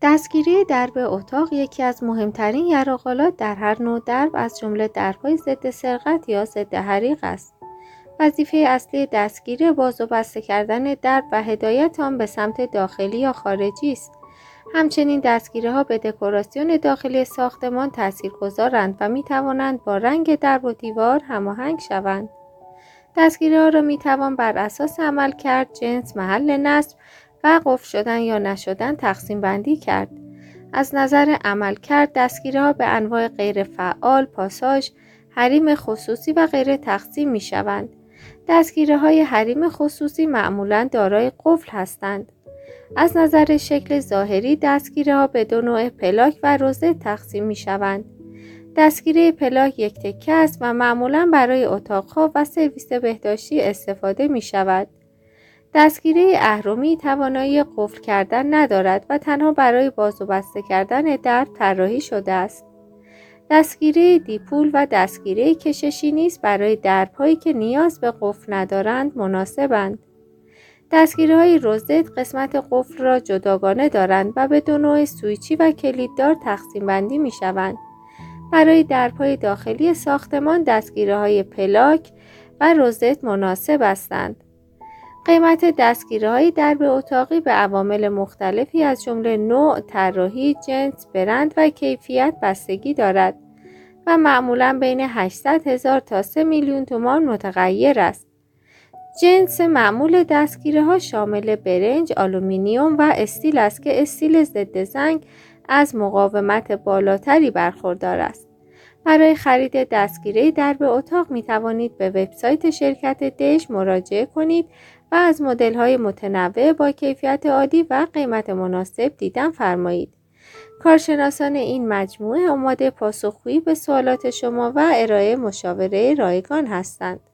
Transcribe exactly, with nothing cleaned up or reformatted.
دستگیری درب اتاق یکی از مهمترین یراقالات در هر نوع درب از جمله درهای ضد سرقت یا ضد حریق است. وظیفه اصلی دستگیری باز و بسته کردن درب و هدایت آن به سمت داخلی یا خارجی است. همچنین دستگیری‌ها به دکوراسیون داخلی ساختمان تاثیرگذارند و می توانند با رنگ درب و دیوار هماهنگ شوند. دستگیری‌ها را می توان بر اساس عملکرد، جنس، محل نصب و قفل شدن یا نشدن تقسیم بندی کرد. از نظر عملکرد دستگیری‌ها به انواع غیر فعال، پاساژ، حریم خصوصی و غیره تقسیم می شوند. دستگیری‌های حریم خصوصی معمولاً دارای قفل هستند. از نظر شکل ظاهری دستگیری‌ها به دو نوع پلاک و روزه تقسیم می شوند. دستگیری پلاک یک تکه است و معمولاً برای اتاق‌ها و سرویس بهداشتی استفاده می شود. دستگیری اهرمی توانایی قفل کردن ندارد و تنها برای باز و بسته کردن درب طراحی شده است. دستگیری دیپول و دستگیری کششی نیز برای درب‌هایی که نیاز به قفل ندارند مناسبند. دستگیری‌های روزت قسمت قفل را جداگانه دارند و به دو نوع سویچی و کلیددار تقسیم بندی می شوند. برای درب‌های داخلی ساختمان دستگیری‌های پلاک و روزت مناسب هستند. قیمت دستگیری‌های درب اتاقی به عوامل مختلفی از جمله نوع، طراحی، جنس، برند و کیفیت بستگی دارد و معمولاً بین هشتصد هزار تا سه میلیون تومان متغیر است. جنس معمول دستگیری‌ها شامل برنج، آلومینیوم و استیل است که استیل ضد زنگ از مقاومت بالاتری برخوردار است. برای خرید دستگیری درب اتاق می توانید به وبسایت شرکت دش مراجعه کنید و از مدل‌های متنوع با کیفیت عالی و قیمت مناسب دیدن فرمایید. کارشناسان این مجموعه آماده پاسخگویی به سوالات شما و ارائه مشاوره رایگان هستند.